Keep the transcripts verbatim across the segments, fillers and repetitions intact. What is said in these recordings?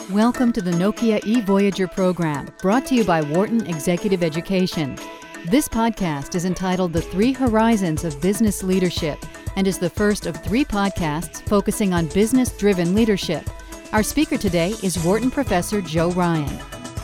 Welcome to the Nokia eVoyager program, brought to you by Wharton Executive Education. This podcast is entitled The Three Horizons of Business Leadership and is the first of three podcasts focusing on business-driven leadership. Our speaker today is Wharton professor Joe Ryan.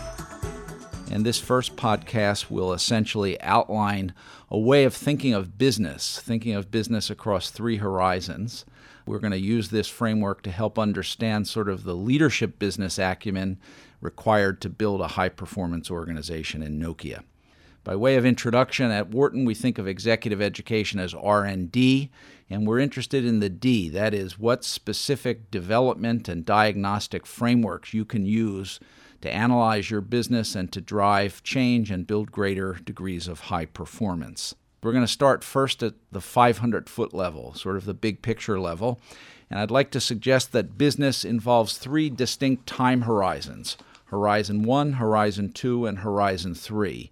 And this first podcast will essentially outline a way of thinking of business, thinking of business across three horizons. We're going to use this framework to help understand sort of the leadership business acumen required to build a high-performance organization in Nokia. By way of introduction, at Wharton, we think of executive education as R and D, and we're interested in the D, that is, what specific development and diagnostic frameworks you can use to analyze your business and to drive change and build greater degrees of high performance. We're going to start first at the five hundred foot level, sort of the big picture level, and I'd like to suggest that business involves three distinct time horizons: Horizon one, Horizon two, and Horizon three.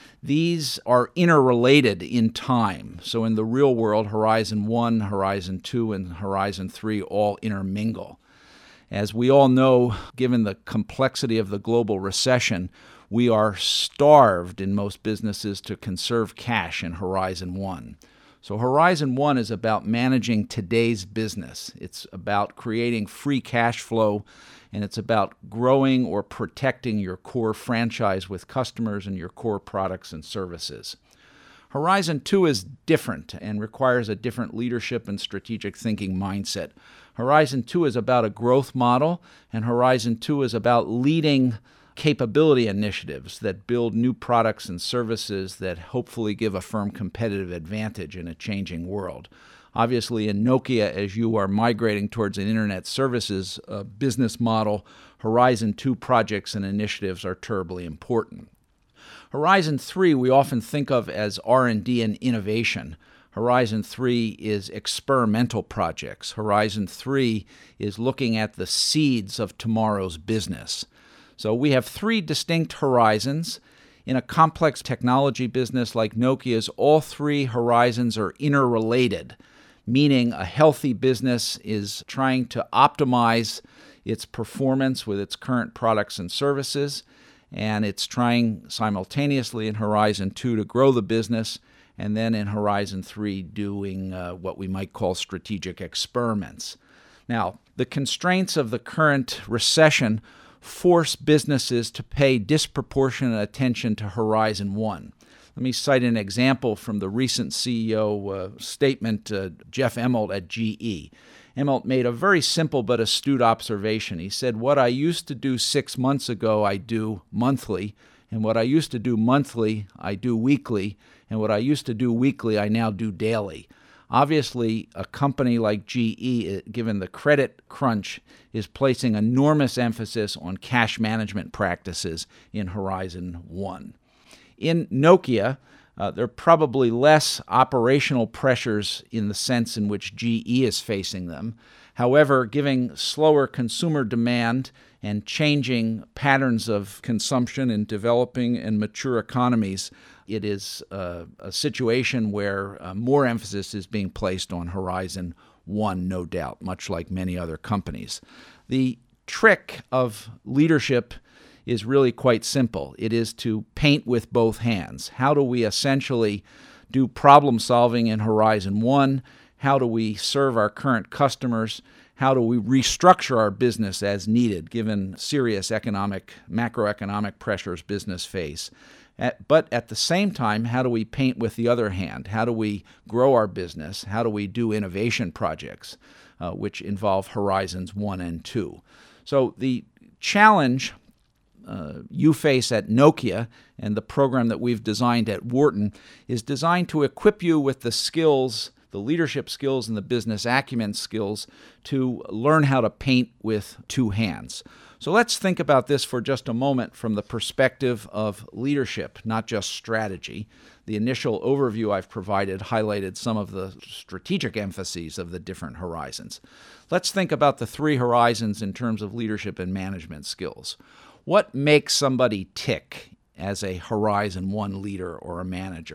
These are interrelated in time. So in the real world, Horizon one, Horizon two, and Horizon three all intermingle. As we all know, given the complexity of the global recession, we are starved in most businesses to conserve cash in Horizon one. So Horizon one is about managing today's business. It's about creating free cash flow, and it's about growing or protecting your core franchise with customers and your core products and services. Horizon two is different and requires a different leadership and strategic thinking mindset. Horizon two is about a growth model, and Horizon two is about leading capability initiatives that build new products and services that hopefully give a firm competitive advantage in a changing world. Obviously, in Nokia, as you are migrating towards an internet services uh, business model, Horizon two projects and initiatives are terribly important. Horizon three we often think of as R and D and innovation. Horizon three is experimental projects. Horizon three is looking at the seeds of tomorrow's business. So we have three distinct horizons. In a complex technology business like Nokia's, all three horizons are interrelated, meaning a healthy business is trying to optimize its performance with its current products and services, and it's trying simultaneously in Horizon two to grow the business, and then in Horizon three doing uh, what we might call strategic experiments. Now, the constraints of the current recession force businesses to pay disproportionate attention to Horizon one. Let me cite an example from the recent C E O uh, statement, uh, Jeff Immelt at G E. Immelt made a very simple but astute observation. He said, what I used to do six months ago, I do monthly, and what I used to do monthly, I do weekly, and what I used to do weekly, I now do daily. Obviously, a company like G E, given the credit crunch, is placing enormous emphasis on cash management practices in Horizon one. In Nokia, uh, there are probably less operational pressures in the sense in which G E is facing them. However, given slower consumer demand and changing patterns of consumption in developing and mature economies, it is uh, a situation where uh, more emphasis is being placed on Horizon one, no doubt, much like many other companies. The trick of leadership is really quite simple. It is to paint with both hands. How do we essentially do problem solving in Horizon one? How do we serve our current customers? How do we restructure our business as needed, given serious economic, macroeconomic pressures business face? At, but at the same time, how do we paint with the other hand? How do we grow our business? How do we do innovation projects, uh, which involve Horizons one and two? So the challenge uh, you face at Nokia and the program that we've designed at Wharton is designed to equip you with the skills, the leadership skills and the business acumen skills to learn how to paint with two hands. So let's think about this for just a moment from the perspective of leadership, not just strategy. The initial overview I've provided highlighted some of the strategic emphases of the different horizons. Let's think about the three horizons in terms of leadership and management skills. What makes somebody tick as a Horizon one leader or a manager?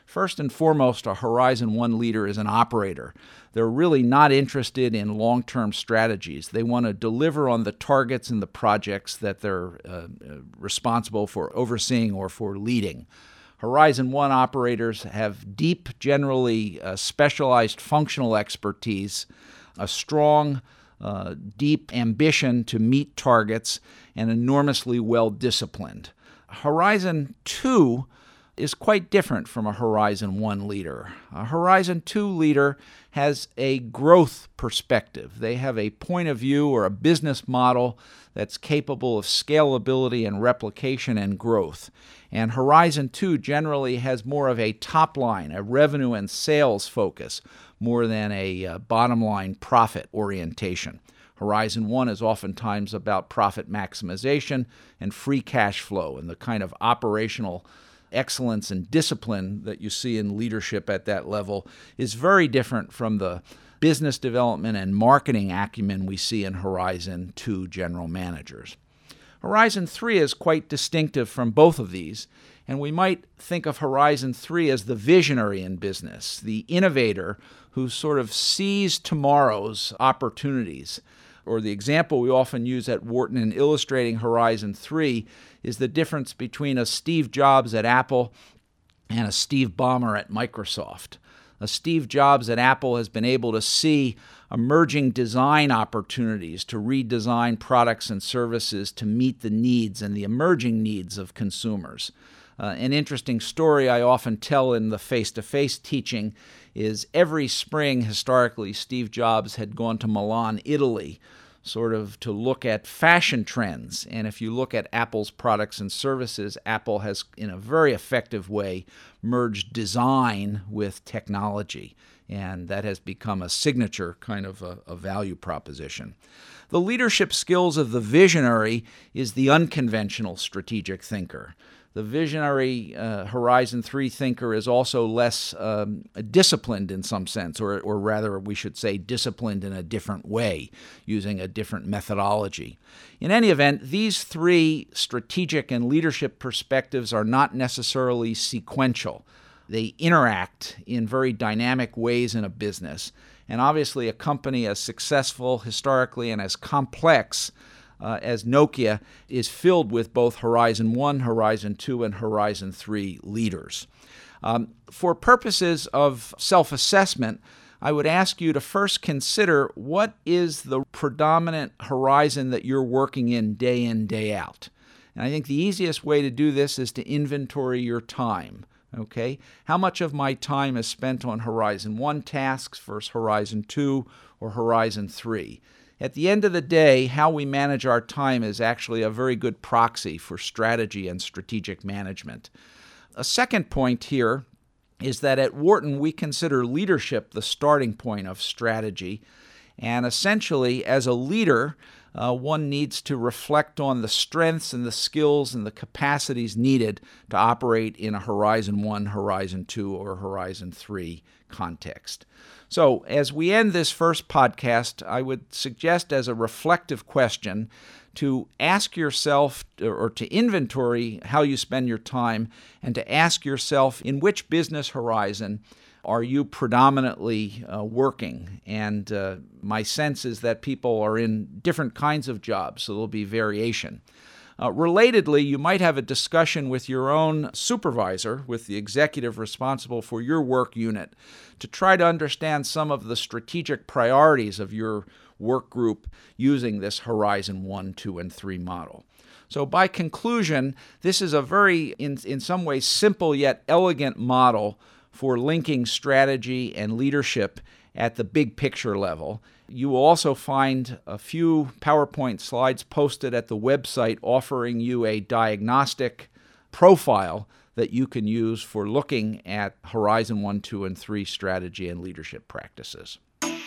First and foremost, a Horizon One leader is an operator. They're really not interested in long-term strategies. They want to deliver on the targets and the projects that they're uh, responsible for overseeing or for leading. Horizon One operators have deep, generally uh, specialized functional expertise, a strong, uh, deep ambition to meet targets, and enormously well-disciplined. Horizon Two is quite different from a Horizon One leader. A Horizon Two leader has a growth perspective. They have a point of view or a business model that's capable of scalability and replication and growth. And Horizon Two generally has more of a top line, a revenue and sales focus, more than a uh, bottom line profit orientation. Horizon One is oftentimes about profit maximization and free cash flow and the kind of operational excellence and discipline that you see in leadership at that level is very different from the business development and marketing acumen we see in Horizon Two general managers. Horizon Three is quite distinctive from both of these, and we might think of Horizon Three as the visionary in business, the innovator who sort of sees tomorrow's opportunities. Or the example we often use at Wharton in illustrating Horizon Three is the difference between a Steve Jobs at Apple and a Steve Ballmer at Microsoft. A Steve Jobs at Apple has been able to see emerging design opportunities to redesign products and services to meet the needs and the emerging needs of consumers. Uh, an interesting story I often tell in the face-to-face teaching is every spring, historically, Steve Jobs had gone to Milan, Italy, sort of to look at fashion trends. And if you look at Apple's products and services, Apple has, in a very effective way, merged design with technology. And that has become a signature kind of a, a value proposition. The leadership skills of the visionary is the unconventional strategic thinker. The visionary uh, Horizon Three thinker is also less um, disciplined in some sense, or, or rather we should say disciplined in a different way, using a different methodology. In any event, these three strategic and leadership perspectives are not necessarily sequential. They interact in very dynamic ways in a business. And obviously a company as successful historically and as complex Uh, as Nokia is filled with both Horizon One, Horizon Two, and Horizon Three leaders. Um, for purposes of self-assessment, I would ask you to first consider what is the predominant horizon that you're working in day in, day out. And I think the easiest way to do this is to inventory your time. Okay, how much of my time is spent on Horizon One tasks versus Horizon Two or Horizon Three? At the end of the day, how we manage our time is actually a very good proxy for strategy and strategic management. A second point here is that at Wharton, we consider leadership the starting point of strategy. And essentially, as a leader, uh, one needs to reflect on the strengths and the skills and the capacities needed to operate in a Horizon One, Horizon Two, or Horizon Three context. So as we end this first podcast, I would suggest as a reflective question to ask yourself or to inventory how you spend your time and to ask yourself in which business horizon are you predominantly uh, working? And uh, my sense is that people are in different kinds of jobs, so there'll be variation. Uh, relatedly, you might have a discussion with your own supervisor, with the executive responsible for your work unit, to try to understand some of the strategic priorities of your work group using this Horizon One, Two, and Three model. So by conclusion, this is a very, in, in some ways, simple yet elegant model for linking strategy and leadership at the big picture level. You will also find a few PowerPoint slides posted at the website offering you a diagnostic profile that you can use for looking at Horizon One, Two, and Three strategy and leadership practices.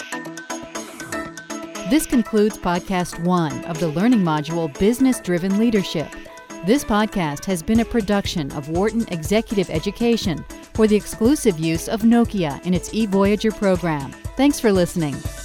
This concludes Podcast one of the learning module Business Driven Leadership. This podcast has been a production of Wharton Executive Education for the exclusive use of Nokia in its eVoyager program. Thanks for listening.